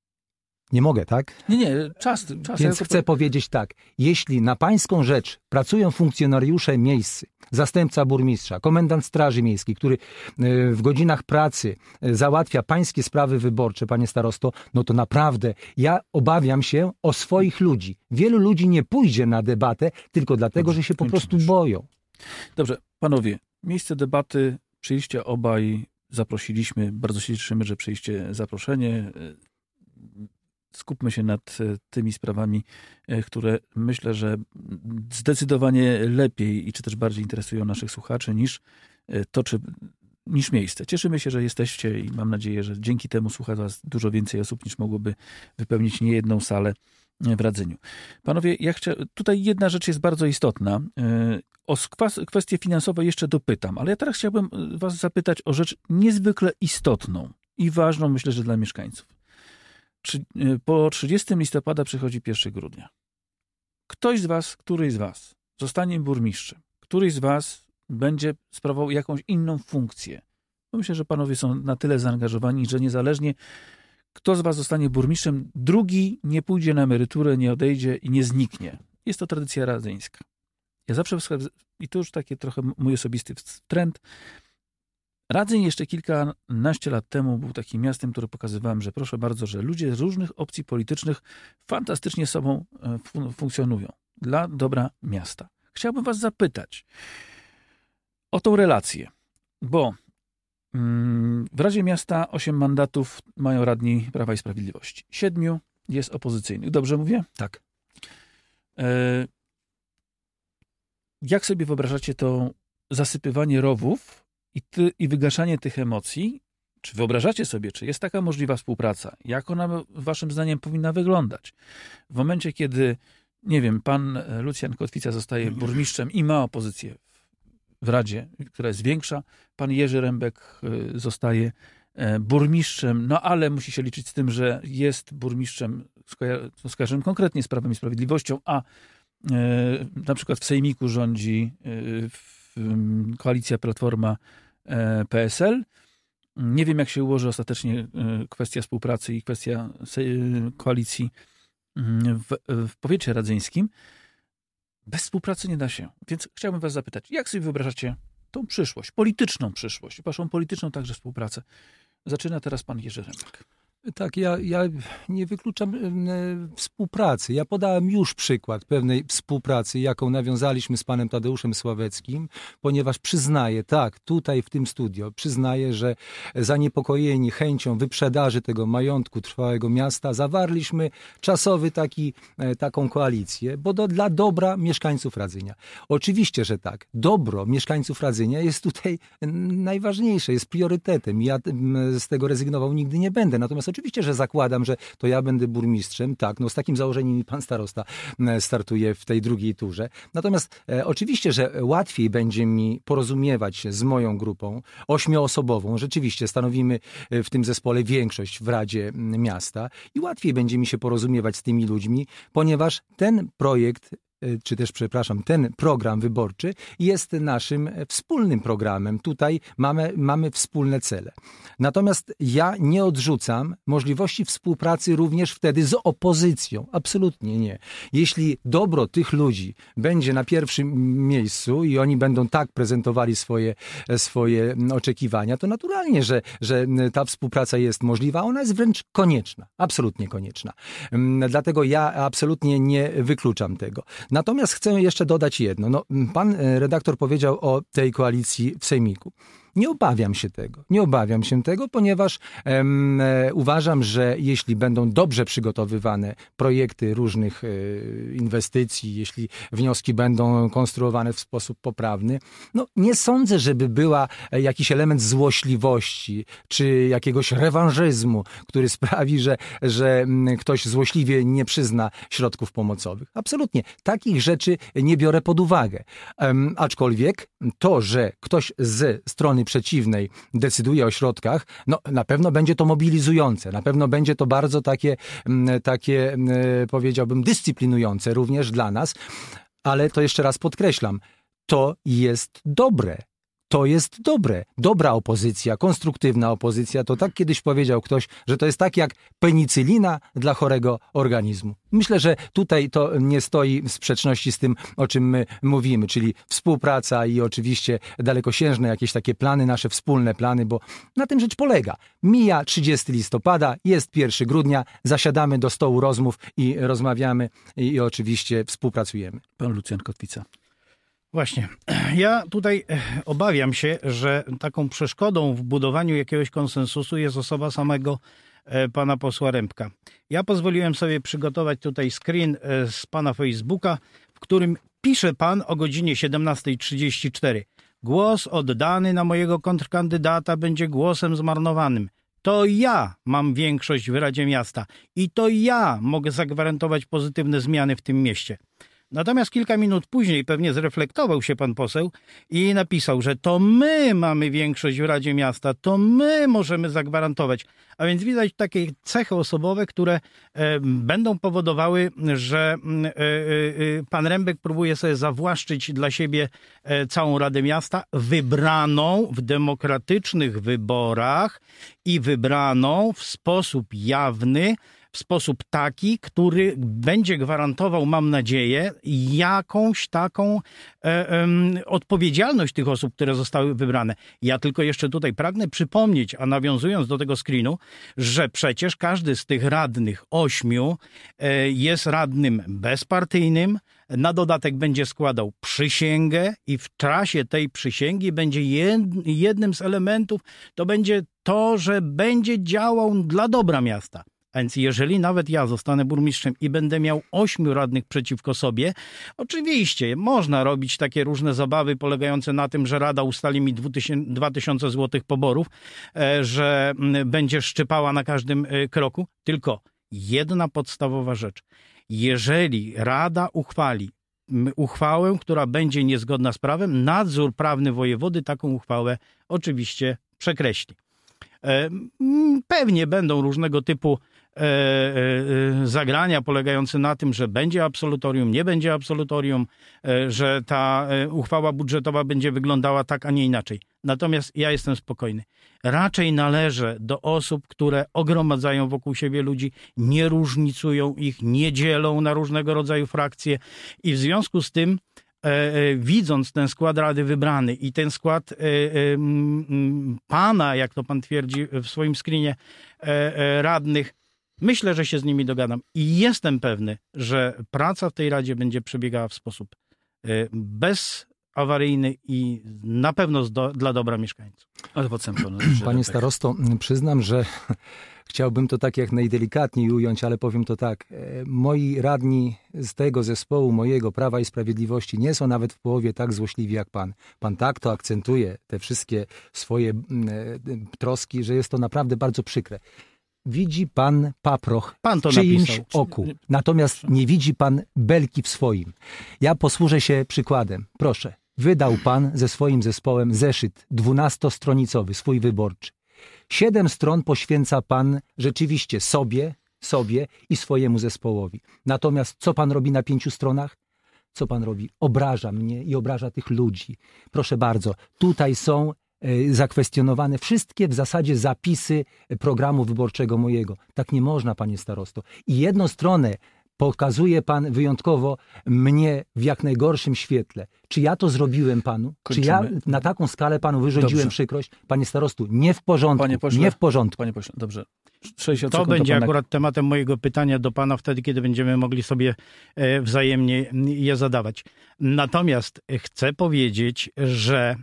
Speaker 3: nie mogę, tak?
Speaker 1: Nie, czas.
Speaker 3: Więc chcę powiedzieć tak, jeśli na pańską rzecz pracują funkcjonariusze miejscy, zastępca burmistrza, komendant Straży Miejskiej, który w godzinach pracy załatwia pańskie sprawy wyborcze, panie starosto, no to naprawdę ja obawiam się o swoich ludzi. Wielu ludzi nie pójdzie na debatę tylko dlatego, że się po prostu boją.
Speaker 1: Dobrze, panowie, miejsce debaty, przyjście obaj, zaprosiliśmy, bardzo się cieszymy, że przyjście zaproszenie. Skupmy się nad tymi sprawami, które myślę, że zdecydowanie lepiej i czy też bardziej interesują naszych słuchaczy niż miejsce. Cieszymy się, że jesteście i mam nadzieję, że dzięki temu słucha was dużo więcej osób niż mogłoby wypełnić niejedną salę w Radzyniu. Panowie, tutaj jedna rzecz jest bardzo istotna. O kwestie finansowe jeszcze dopytam, ale ja teraz chciałbym was zapytać o rzecz niezwykle istotną i ważną, myślę, że dla mieszkańców. Po 30 listopada przychodzi 1 grudnia. Któryś z was zostanie burmistrzem, któryś z was będzie sprawował jakąś inną funkcję. Myślę, że panowie są na tyle zaangażowani, że niezależnie kto z was zostanie burmistrzem, drugi nie pójdzie na emeryturę, nie odejdzie i nie zniknie. Jest to tradycja radzyńska. Ja zawsze, i to już taki trochę mój osobisty trend, Radzyń jeszcze kilkanaście lat temu był takim miastem, które pokazywałem, że proszę bardzo, że ludzie z różnych opcji politycznych fantastycznie sobą funkcjonują dla dobra miasta. Chciałbym was zapytać o tą relację, bo w Radzie Miasta 8 mandatów mają radni Prawa i Sprawiedliwości. 7 jest opozycyjnych. Dobrze mówię?
Speaker 3: Tak.
Speaker 1: Jak sobie wyobrażacie to zasypywanie rowów i wygaszanie tych emocji? Czy wyobrażacie sobie, czy jest taka możliwa współpraca? Jak ona waszym zdaniem powinna wyglądać? W momencie, kiedy, nie wiem, pan Lucjan Kotwica zostaje burmistrzem i ma opozycję w Radzie, która jest większa, pan Jerzy Rembek zostaje burmistrzem, no ale musi się liczyć z tym, że jest burmistrzem, skojarzonym konkretnie z Prawem i Sprawiedliwością, a na przykład w Sejmiku rządzi koalicja Platforma PSL. Nie wiem, jak się ułoży ostatecznie kwestia współpracy i kwestia koalicji w powiecie radzyńskim. Bez współpracy nie da się. Więc chciałbym was zapytać, jak sobie wyobrażacie tą przyszłość, polityczną przyszłość, waszą polityczną także współpracę? Zaczyna teraz pan Jerzy Rembek.
Speaker 3: Tak, ja nie wykluczam współpracy. Ja podałem już przykład pewnej współpracy, jaką nawiązaliśmy z panem Tadeuszem Sławeckim, ponieważ przyznaję, tak, tutaj w tym studio, przyznaję, że zaniepokojeni chęcią wyprzedaży tego majątku trwałego miasta zawarliśmy czasowy taką koalicję, bo dla dobra mieszkańców Radzynia. Oczywiście, że tak. Dobro mieszkańców Radzynia jest tutaj najważniejsze, jest priorytetem. Ja z tego rezygnował nigdy nie będę. Natomiast oczywiście, że zakładam, że to ja będę burmistrzem. Tak, no z takim założeniem i pan starosta startuje w tej drugiej turze. Natomiast oczywiście, że łatwiej będzie mi porozumiewać się z moją grupą 8-osobową. Rzeczywiście stanowimy w tym zespole większość w Radzie Miasta i łatwiej będzie mi się porozumiewać z tymi ludźmi, ponieważ ten projekt, czy też, przepraszam, ten program wyborczy jest naszym wspólnym programem. Tutaj mamy wspólne cele. Natomiast ja nie odrzucam możliwości współpracy również wtedy z opozycją. Absolutnie nie. Jeśli dobro tych ludzi będzie na pierwszym miejscu i oni będą tak prezentowali swoje oczekiwania, to naturalnie, że ta współpraca jest możliwa. Ona jest wręcz konieczna. Absolutnie konieczna. Dlatego ja absolutnie nie wykluczam tego. Natomiast chcę jeszcze dodać jedno. No, pan redaktor powiedział o tej koalicji w Sejmiku. Nie obawiam się tego, ponieważ uważam, że jeśli będą dobrze przygotowywane projekty różnych inwestycji, jeśli wnioski będą konstruowane w sposób poprawny, no nie sądzę, żeby była jakiś element złośliwości czy jakiegoś rewanżyzmu, który sprawi, że ktoś złośliwie nie przyzna środków pomocowych. Absolutnie. Takich rzeczy nie biorę pod uwagę. Aczkolwiek to, że ktoś ze strony przeciwnej decyduje o środkach, no na pewno będzie to mobilizujące, na pewno będzie to bardzo takie powiedziałbym dyscyplinujące również dla nas, ale to jeszcze raz podkreślam, to jest dobre. To jest dobre. Dobra opozycja, konstruktywna opozycja, to tak kiedyś powiedział ktoś, że to jest tak jak penicylina dla chorego organizmu. Myślę, że tutaj to nie stoi w sprzeczności z tym, o czym my mówimy, czyli współpraca i oczywiście dalekosiężne jakieś takie plany, nasze wspólne plany, bo na tym rzecz polega. Mija 30 listopada, jest 1 grudnia, zasiadamy do stołu rozmów i rozmawiamy i oczywiście współpracujemy.
Speaker 1: Pan Lucjan Kotwica.
Speaker 2: Właśnie. Ja tutaj obawiam się, że taką przeszkodą w budowaniu jakiegoś konsensusu jest osoba samego pana posła Rembka. Ja pozwoliłem sobie przygotować tutaj screen z pana Facebooka, w którym pisze pan o godzinie 17:34. Głos oddany na mojego kontrkandydata będzie głosem zmarnowanym. To ja mam większość w Radzie Miasta i to ja mogę zagwarantować pozytywne zmiany w tym mieście. Natomiast kilka minut później pewnie zreflektował się pan poseł i napisał, że to my mamy większość w Radzie Miasta, to my możemy zagwarantować. A więc widać takie cechy osobowe, które będą powodowały, że pan Rembek próbuje sobie zawłaszczyć dla siebie całą Radę Miasta, wybraną w demokratycznych wyborach i wybraną w sposób jawny w sposób taki, który będzie gwarantował, mam nadzieję, jakąś taką odpowiedzialność tych osób, które zostały wybrane. Ja tylko jeszcze tutaj pragnę przypomnieć, a nawiązując do tego screenu, że przecież każdy z tych radnych 8 jest radnym bezpartyjnym, na dodatek będzie składał przysięgę i w czasie tej przysięgi będzie jednym z elementów, to będzie to, że będzie działał dla dobra miasta. A więc jeżeli nawet ja zostanę burmistrzem i będę miał 8 radnych przeciwko sobie, oczywiście można robić takie różne zabawy polegające na tym, że rada ustali mi 2000 złotych poborów, że będzie szczypała na każdym kroku. Tylko jedna podstawowa rzecz. Jeżeli rada uchwali uchwałę, która będzie niezgodna z prawem, nadzór prawny wojewody taką uchwałę oczywiście przekreśli. Pewnie będą różnego typu zagrania polegające na tym, że będzie absolutorium, nie będzie absolutorium, że ta uchwała budżetowa będzie wyglądała tak, a nie inaczej. Natomiast ja jestem spokojny. Raczej należę do osób, które ogromadzają wokół siebie ludzi, nie różnicują ich, nie dzielą na różnego rodzaju frakcje i w związku z tym widząc ten skład rady wybrany i ten skład pana, jak to pan twierdzi w swoim screenie, radnych, myślę, że się z nimi dogadam i jestem pewny, że praca w tej radzie będzie przebiegała w sposób bezawaryjny i na pewno dla dobra mieszkańców.
Speaker 3: Panie starosto, przyznam, że chciałbym to tak jak najdelikatniej ująć, ale powiem to tak. Moi radni z tego zespołu mojego Prawa i Sprawiedliwości nie są nawet w połowie tak złośliwi jak pan. Pan tak to akcentuje, te wszystkie swoje troski, że jest to naprawdę bardzo przykre. Widzi pan paproch w czyimś oku, natomiast nie widzi pan belki w swoim. Ja posłużę się przykładem. Proszę, wydał pan ze swoim zespołem zeszyt 12-stronicowy, swój wyborczy. 7 stron poświęca pan rzeczywiście sobie i swojemu zespołowi. Natomiast co pan robi na 5 stronach? Co pan robi? Obraża mnie i obraża tych ludzi. Proszę bardzo, tutaj są zakwestionowane wszystkie w zasadzie zapisy programu wyborczego mojego. Tak nie można, panie starosto. I jedną stronę pokazuje pan wyjątkowo mnie w jak najgorszym świetle. Czy ja to zrobiłem panu? Kończymy. Czy ja na taką skalę panu wyrządziłem przykrość? Panie starostu, nie w porządku. Panie pośle, nie w porządku.
Speaker 1: Panie pośle, dobrze.
Speaker 2: To będzie akurat tematem mojego pytania do pana wtedy, kiedy będziemy mogli sobie wzajemnie je zadawać. Natomiast chcę powiedzieć, że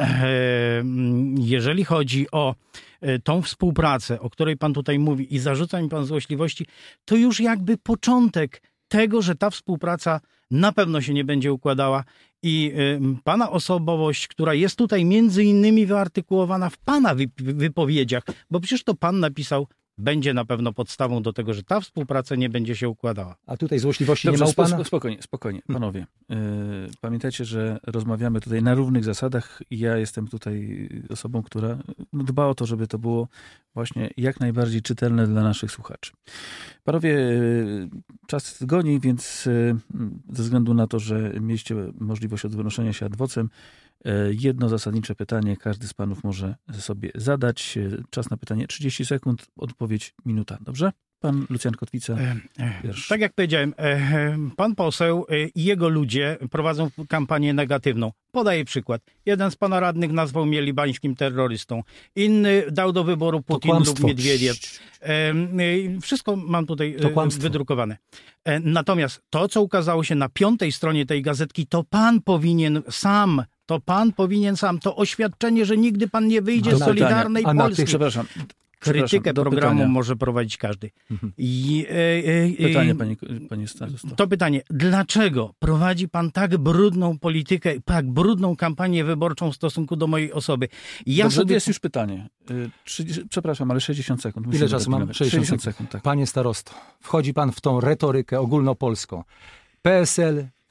Speaker 2: jeżeli chodzi o tą współpracę, o której pan tutaj mówi i zarzuca mi pan złośliwości, to już jakby początek tego, że ta współpraca na pewno się nie będzie układała i pana osobowość, która jest tutaj między innymi wyartykułowana w pana wypowiedziach, bo przecież to pan napisał, będzie na pewno podstawą do tego, że ta współpraca nie będzie się układała.
Speaker 3: A tutaj złośliwości dobrze, nie ma u pana?
Speaker 1: Spokojnie, panowie. Pamiętajcie, że rozmawiamy tutaj na równych zasadach i ja jestem tutaj osobą, która dba o to, żeby to było właśnie jak najbardziej czytelne dla naszych słuchaczy. Panowie, czas goni, więc ze względu na to, że mieliście możliwość odwynoszenia się ad vocem, jedno zasadnicze pytanie każdy z panów może sobie zadać. Czas na pytanie 30 sekund, odpowiedź minuta. Dobrze? Pan Lucjan Kotwica.
Speaker 2: Tak jak powiedziałem, pan poseł i jego ludzie prowadzą kampanię negatywną. Podaję przykład. Jeden z pana radnych nazwał mnie libańskim terrorystą. Inny dał do wyboru Putin lub Miedwiediew. Wszystko mam tutaj wydrukowane. Natomiast to, co ukazało się na 5. stronie tej gazetki, to pan powinien sam to oświadczenie, że nigdy pan nie wyjdzie z Solidarnej Polski.
Speaker 1: Przepraszam.
Speaker 2: Krytykę programu może prowadzić każdy.
Speaker 1: Pytanie, panie starosto.
Speaker 2: To pytanie, dlaczego prowadzi pan tak brudną politykę, tak brudną kampanię wyborczą w stosunku do mojej osoby?
Speaker 1: Jest już pytanie. Przepraszam, ale 60 sekund.
Speaker 3: Ile czasu mam? 60 sekund. Tak. Panie starosto, wchodzi pan w tą retorykę ogólnopolską. PSL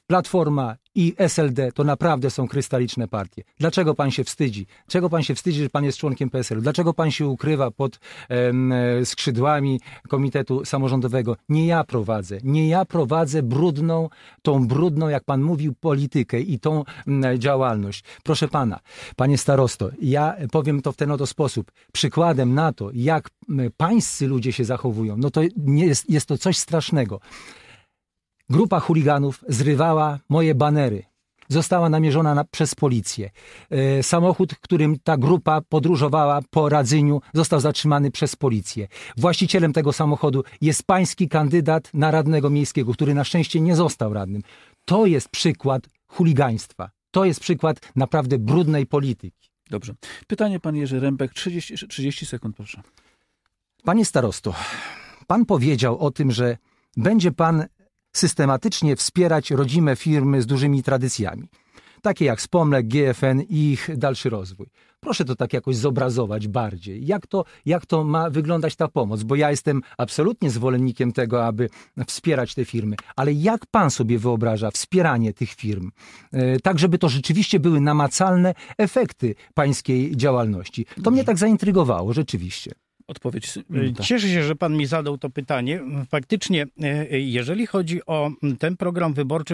Speaker 3: Platforma i SLD to naprawdę są krystaliczne partie. Dlaczego pan się wstydzi? Czego pan się wstydzi, że pan jest członkiem PSL-u? Dlaczego pan się ukrywa pod skrzydłami Komitetu Samorządowego? Nie ja prowadzę tą brudną, jak pan mówił, politykę i tą działalność. Proszę pana, panie starosto, ja powiem to w ten oto sposób. Przykładem na to, jak pańscy ludzie się zachowują, no to jest to coś strasznego. Grupa chuliganów zrywała moje banery. Została namierzona przez policję. Samochód, którym ta grupa podróżowała po Radzyniu, został zatrzymany przez policję. Właścicielem tego samochodu jest pański kandydat na radnego miejskiego, który na szczęście nie został radnym. To jest przykład chuligaństwa. To jest przykład naprawdę brudnej polityki.
Speaker 1: Dobrze. Pytanie pan Jerzy Rębek. 30 sekund, proszę.
Speaker 3: Panie starosto, pan powiedział o tym, że będzie pan systematycznie wspierać rodzime firmy z dużymi tradycjami, takie jak Spomlek, GFN i ich dalszy rozwój. Proszę to tak jakoś zobrazować bardziej. Jak to ma wyglądać ta pomoc? Bo ja jestem absolutnie zwolennikiem tego, aby wspierać te firmy. Ale jak pan sobie wyobraża wspieranie tych firm? Tak, żeby to rzeczywiście były namacalne efekty pańskiej działalności. To mnie tak zaintrygowało, rzeczywiście.
Speaker 1: Odpowiedź.
Speaker 2: Cieszę się, że pan mi zadał to pytanie. Faktycznie, jeżeli chodzi o ten program wyborczy,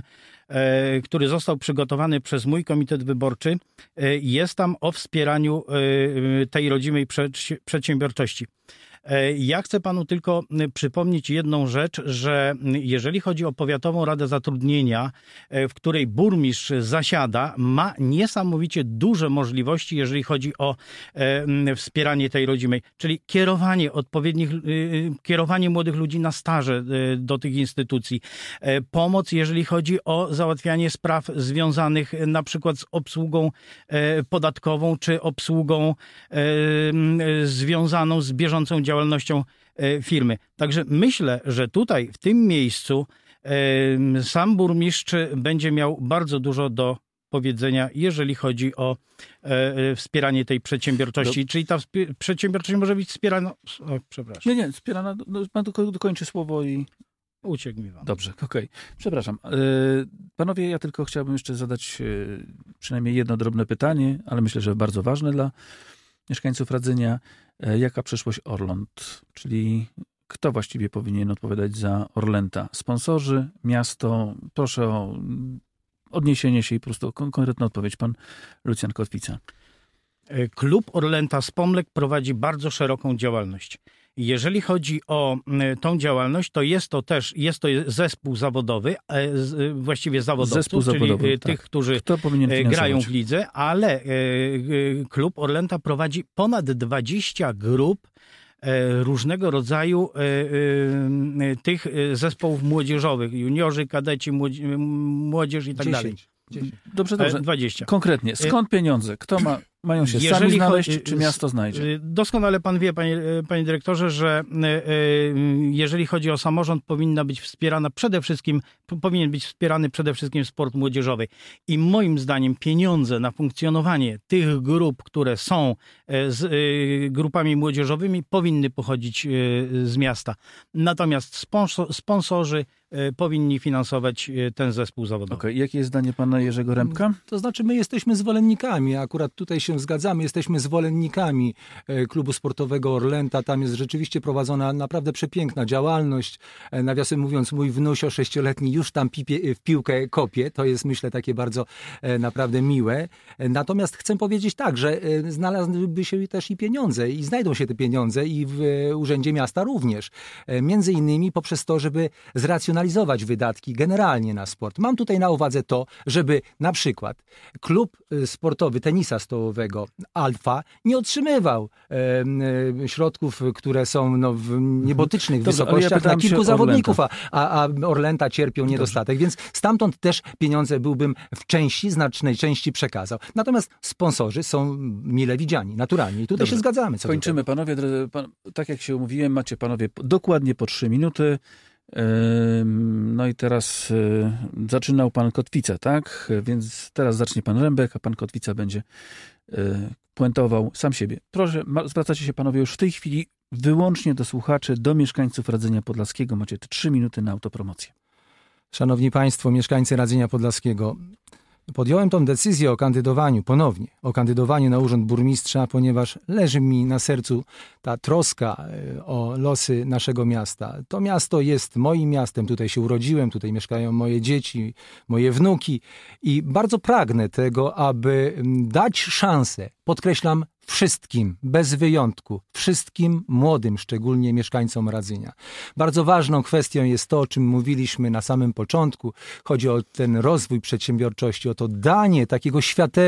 Speaker 2: który został przygotowany przez mój komitet wyborczy, jest tam o wspieraniu tej rodzimej przedsiębiorczości. Ja chcę panu tylko przypomnieć jedną rzecz, że jeżeli chodzi o Powiatową Radę Zatrudnienia, w której burmistrz zasiada, ma niesamowicie duże możliwości, jeżeli chodzi o wspieranie tej rodzimej, czyli kierowanie młodych ludzi na staże do tych instytucji, pomoc, jeżeli chodzi o załatwianie spraw związanych na przykład z obsługą podatkową, czy obsługą związaną z bieżącą działalnością firmy. Także myślę, że tutaj, w tym miejscu, sam burmistrz będzie miał bardzo dużo do powiedzenia, jeżeli chodzi o wspieranie tej przedsiębiorczości. Czyli ta przedsiębiorczość może być wspierana... przepraszam.
Speaker 1: Nie, wspierana... Pan dokończy słowo i...
Speaker 2: Uciekł mi wam.
Speaker 1: Dobrze, okej. Przepraszam. Panowie, ja tylko chciałbym jeszcze zadać przynajmniej jedno drobne pytanie, ale myślę, że bardzo ważne dla mieszkańców Radzynia. Jaka przyszłość Orląt? Czyli kto właściwie powinien odpowiadać za Orlęta? Sponsorzy, miasto? Proszę o odniesienie się i po prostu konkretną odpowiedź. Pan Lucjan Kotwica.
Speaker 2: Klub Orlęta Spomlek prowadzi bardzo szeroką działalność. Jeżeli chodzi o tą działalność, to jest to zespół zawodowy, właściwie zawodowców, zespół zawodowy, czyli tych, którzy grają w lidze, ale klub Orlęta prowadzi ponad 20 grup różnego rodzaju tych zespołów młodzieżowych, juniorzy, kadeci, młodzież i tak dalej.
Speaker 3: 10.
Speaker 1: Dobrze.
Speaker 2: 20.
Speaker 1: Konkretnie, skąd pieniądze? Kto mają się sami znaleźć, czy miasto znajdzie?
Speaker 2: Doskonale pan wie, panie dyrektorze, że jeżeli chodzi o samorząd, powinien być wspierany przede wszystkim sport młodzieżowy. I moim zdaniem pieniądze na funkcjonowanie tych grup, które są z grupami młodzieżowymi, powinny pochodzić z miasta. Natomiast sponsorzy powinni finansować ten zespół zawodowy.
Speaker 1: Okej. Jakie jest zdanie pana Jerzego Rębka?
Speaker 3: To znaczy, my jesteśmy zwolennikami, akurat tutaj się zgadzamy, jesteśmy zwolennikami klubu sportowego Orlęta. Tam jest rzeczywiście prowadzona naprawdę przepiękna działalność. Nawiasem mówiąc, mój wnusio 6-letni już tam w piłkę kopie. To jest, myślę, takie bardzo naprawdę miłe. Natomiast chcę powiedzieć tak, że znalazłyby się też i pieniądze i znajdą się te pieniądze i w Urzędzie Miasta również. Między innymi poprzez to, żeby zracjonalizować wydatki generalnie na sport. Mam tutaj na uwadze to, żeby na przykład klub sportowy tenisa stołowego Alfa nie otrzymywał środków, które są w niebotycznych wysokościach na kilku zawodników, a Orlęta cierpią niedostatek, więc stamtąd też pieniądze byłbym w znacznej części przekazał. Natomiast sponsorzy są mile widziani, naturalnie. I tutaj się zgadzamy.
Speaker 1: Kończymy, panowie. Tak jak się umówiłem, macie panowie dokładnie po 3 minuty. No i teraz zaczynał pan Kotwica, tak? Więc teraz zacznie pan Rębek, a pan Kotwica będzie puentował sam siebie. Proszę, zwracacie się panowie już w tej chwili wyłącznie do słuchaczy, do mieszkańców Radzynia Podlaskiego. Macie te 3 minuty na autopromocję.
Speaker 3: Szanowni Państwo, mieszkańcy Radzynia Podlaskiego, podjąłem tą decyzję o kandydowaniu ponownie, o kandydowaniu na urząd burmistrza, ponieważ leży mi na sercu ta troska o losy naszego miasta. To miasto jest moim miastem, tutaj się urodziłem, tutaj mieszkają moje dzieci, moje wnuki i bardzo pragnę tego, aby dać szansę, podkreślam, wszystkim, bez wyjątku, wszystkim młodym, szczególnie mieszkańcom Radzynia. Bardzo ważną kwestią jest to, o czym mówiliśmy na samym początku. Chodzi o ten rozwój przedsiębiorczości, o to danie takiego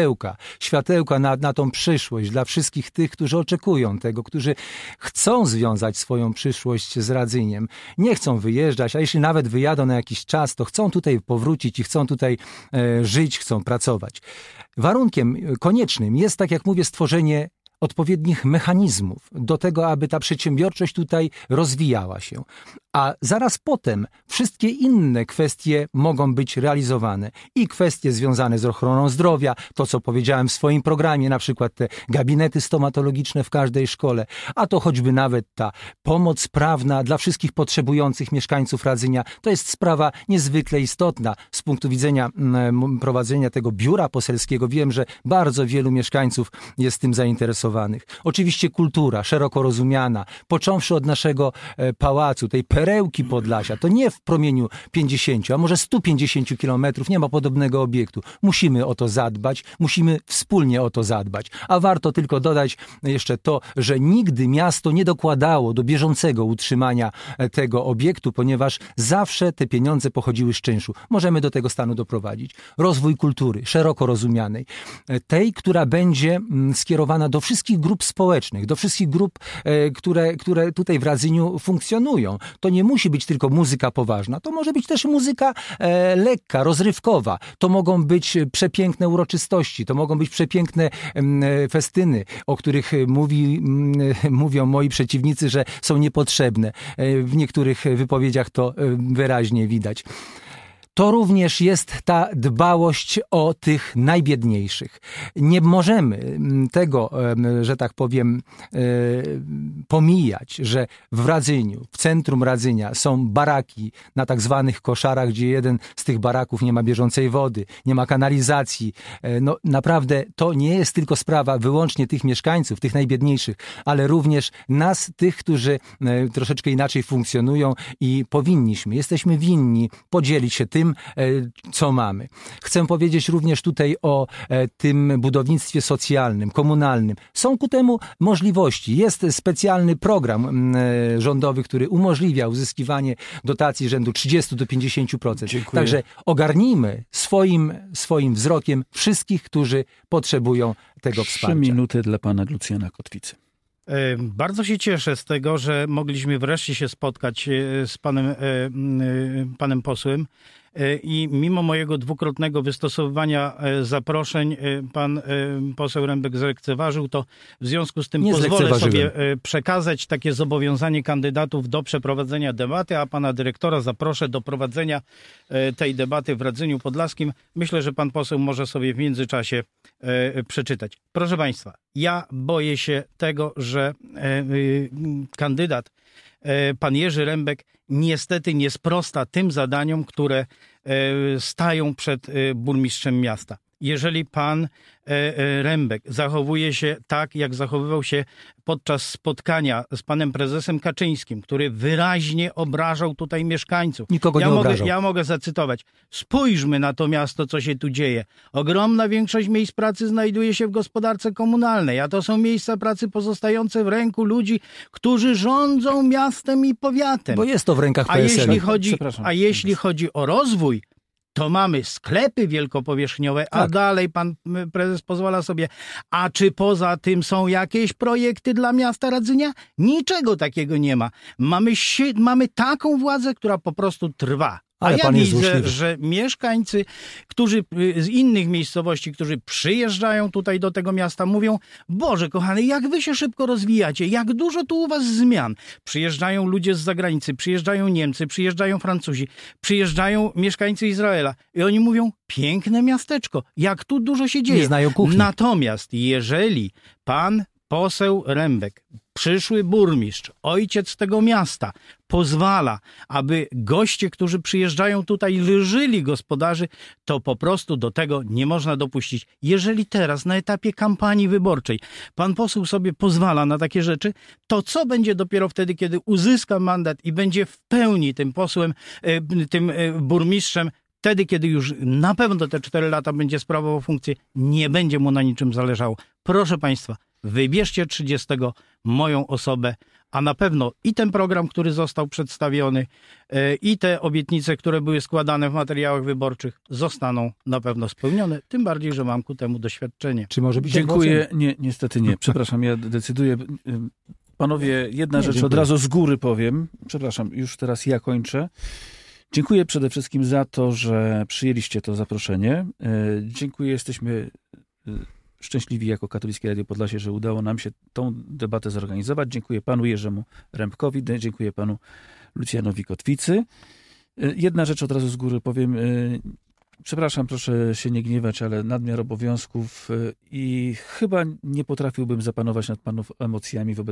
Speaker 3: światełka na tą przyszłość dla wszystkich tych, którzy oczekują tego, którzy chcą związać swoją przyszłość z Radzyniem. Nie chcą wyjeżdżać, a jeśli nawet wyjadą na jakiś czas, to chcą tutaj powrócić i chcą tutaj żyć, chcą pracować. Warunkiem koniecznym jest, tak jak mówię, stworzenie odpowiednich mechanizmów do tego, aby ta przedsiębiorczość tutaj rozwijała się. A zaraz potem wszystkie inne kwestie mogą być realizowane. I kwestie związane z ochroną zdrowia, to co powiedziałem w swoim programie, na przykład te gabinety stomatologiczne w każdej szkole, a to choćby nawet ta pomoc prawna dla wszystkich potrzebujących mieszkańców Radzynia. To jest sprawa niezwykle istotna z punktu widzenia prowadzenia tego biura poselskiego. Wiem, że bardzo wielu mieszkańców jest tym zainteresowanych. Oczywiście kultura, szeroko rozumiana, począwszy od naszego pałacu, tej perełki Podlasia, to nie w promieniu 50, a może 150 kilometrów nie ma podobnego obiektu. Musimy o to zadbać, musimy wspólnie o to zadbać. A warto tylko dodać jeszcze to, że nigdy miasto nie dokładało do bieżącego utrzymania tego obiektu, ponieważ zawsze te pieniądze pochodziły z czynszu. Możemy do tego stanu doprowadzić. Rozwój kultury, szeroko rozumianej. Tej, która będzie skierowana do wszystkich grup społecznych, do wszystkich grup, które tutaj w Radzyniu funkcjonują. To nie musi być tylko muzyka poważna, to może być też muzyka lekka, rozrywkowa. To mogą być przepiękne uroczystości, to mogą być przepiękne festyny, o których mówią moi przeciwnicy, że są niepotrzebne. W niektórych wypowiedziach to wyraźnie widać. To również jest ta dbałość o tych najbiedniejszych. Nie możemy tego, że tak powiem, pomijać, że w Radzyniu, w centrum Radzynia są baraki na tak zwanych koszarach, gdzie jeden z tych baraków nie ma bieżącej wody, nie ma kanalizacji. No naprawdę to nie jest tylko sprawa wyłącznie tych mieszkańców, tych najbiedniejszych, ale również nas, tych, którzy troszeczkę inaczej funkcjonują i jesteśmy winni podzielić się tym, co mamy. Chcę powiedzieć również tutaj o tym budownictwie socjalnym, komunalnym. Są ku temu możliwości. Jest specjalny program rządowy, który umożliwia uzyskiwanie dotacji rzędu 30 do 50%.
Speaker 1: Dziękuję.
Speaker 3: Także ogarnijmy swoim wzrokiem wszystkich, którzy potrzebują tego wsparcia.
Speaker 1: 3 minuty dla pana Lucjana Kotwicy.
Speaker 2: Bardzo się cieszę z tego, że mogliśmy wreszcie się spotkać z panem posłem i mimo mojego dwukrotnego wystosowywania zaproszeń pan poseł Rembek zlekceważył to. W związku z tym pozwolę sobie przekazać takie zobowiązanie kandydatów do przeprowadzenia debaty, a pana dyrektora zaproszę do prowadzenia tej debaty w Radzyniu Podlaskim. Myślę, że pan poseł może sobie w międzyczasie przeczytać. Proszę państwa, ja boję się tego, że kandydat pan Jerzy Rembek niestety nie sprosta tym zadaniom, które stają przed burmistrzem miasta. Jeżeli pan Rembek zachowuje się tak, jak zachowywał się podczas spotkania z panem prezesem Kaczyńskim, który wyraźnie obrażał tutaj mieszkańców.
Speaker 3: Nikogo nie obrażał.
Speaker 2: Ja mogę zacytować. Spójrzmy na to miasto, co się tu dzieje. Ogromna większość miejsc pracy znajduje się w gospodarce komunalnej, a to są miejsca pracy pozostające w ręku ludzi, którzy rządzą miastem i powiatem.
Speaker 3: Bo jest to w rękach PSL.
Speaker 2: Jeśli chodzi o rozwój, to mamy sklepy wielkopowierzchniowe, tak. A dalej pan prezes pozwala sobie. A czy poza tym są jakieś projekty dla miasta Radzynia? Niczego takiego nie ma. Mamy taką władzę, która po prostu trwa.
Speaker 3: Ale
Speaker 2: ja widzę, że mieszkańcy, którzy z innych miejscowości, którzy przyjeżdżają tutaj do tego miasta, mówią: Boże kochany, jak wy się szybko rozwijacie, jak dużo tu u was zmian. Przyjeżdżają ludzie z zagranicy, przyjeżdżają Niemcy, przyjeżdżają Francuzi, przyjeżdżają mieszkańcy Izraela i oni mówią: piękne miasteczko, jak tu dużo się dzieje.
Speaker 3: Nie znają kuchni.
Speaker 2: Natomiast jeżeli pan poseł Rembek, przyszły burmistrz, ojciec tego miasta, pozwala, aby goście, którzy przyjeżdżają tutaj, leżyli gospodarzy, to po prostu do tego nie można dopuścić. Jeżeli teraz na etapie kampanii wyborczej pan poseł sobie pozwala na takie rzeczy, to co będzie dopiero wtedy, kiedy uzyska mandat i będzie w pełni tym posłem, tym burmistrzem, wtedy, kiedy już na pewno te 4 lata będzie sprawował funkcję, nie będzie mu na niczym zależało. Proszę państwa, wybierzcie 30 moją osobę, a na pewno i ten program, który został przedstawiony, i te obietnice, które były składane w materiałach wyborczych, zostaną na pewno spełnione, tym bardziej, że mam ku temu doświadczenie.
Speaker 3: Czy może być
Speaker 1: Dziękuję. Nie, niestety nie. Przepraszam, ja decyduję. Panowie, jedna rzecz od razu z góry powiem. Przepraszam, już teraz ja kończę. Dziękuję przede wszystkim za to, że przyjęliście to zaproszenie. Dziękuję, jesteśmy szczęśliwi jako Katolickie Radio Podlasie, że udało nam się tą debatę zorganizować. Dziękuję panu Jerzemu Rębkowi, dziękuję panu Lucjanowi Kotwicy. Jedna rzecz od razu z góry powiem. Przepraszam, proszę się nie gniewać, ale nadmiar obowiązków i chyba nie potrafiłbym zapanować nad panów emocjami w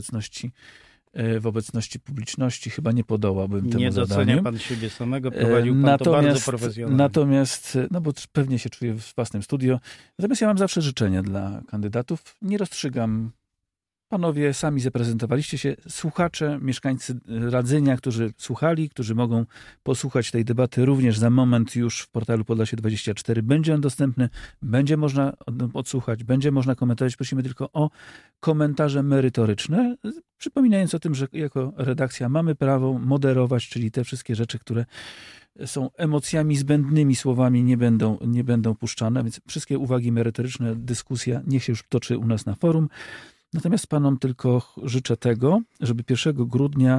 Speaker 1: obecności publiczności. Chyba nie podołałbym temu zadaniu. Nie docenia pan siebie samego,
Speaker 2: prowadził pan to bardzo profesjonalnie.
Speaker 1: Natomiast, no bo pewnie się czuję w własnym studio, natomiast ja mam zawsze życzenia dla kandydatów. Nie rozstrzygam. Panowie sami zaprezentowaliście się. Słuchacze, mieszkańcy Radzenia, którzy słuchali, którzy mogą posłuchać tej debaty również za moment już w portalu Podlasie24. Będzie on dostępny, będzie można odsłuchać, będzie można komentować. Prosimy tylko o komentarze merytoryczne, przypominając o tym, że jako redakcja mamy prawo moderować, czyli te wszystkie rzeczy, które są emocjami zbędnymi, słowami nie będą puszczane, więc wszystkie uwagi merytoryczne, dyskusja niech się już toczy u nas na forum. Natomiast panom tylko życzę tego, żeby 1 grudnia,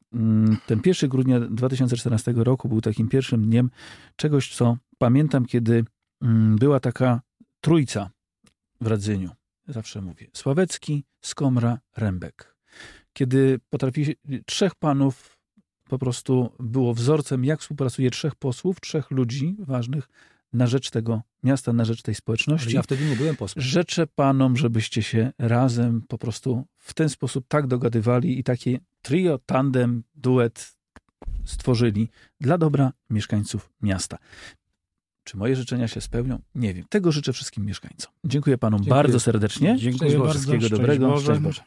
Speaker 1: ten 1 grudnia 2014 roku był takim pierwszym dniem czegoś, co pamiętam, kiedy była taka trójca w Radzeniu. Zawsze mówię. Sławecki, Skomra, Rębek. Kiedy potrafili 3 panów, po prostu było wzorcem, jak współpracuje 3 posłów, 3 ludzi ważnych na rzecz tego miasta, na rzecz tej społeczności.
Speaker 3: Ale ja wtedy nie byłem posłem.
Speaker 1: Życzę panom, żebyście się razem po prostu w ten sposób tak dogadywali i takie trio, tandem, duet stworzyli dla dobra mieszkańców miasta. Czy moje życzenia się spełnią? Nie wiem. Tego życzę wszystkim mieszkańcom. Dziękuję panom bardzo serdecznie.
Speaker 2: Dziękuję bardzo.
Speaker 1: Wszystkiego dobrego. Szczęść Boże.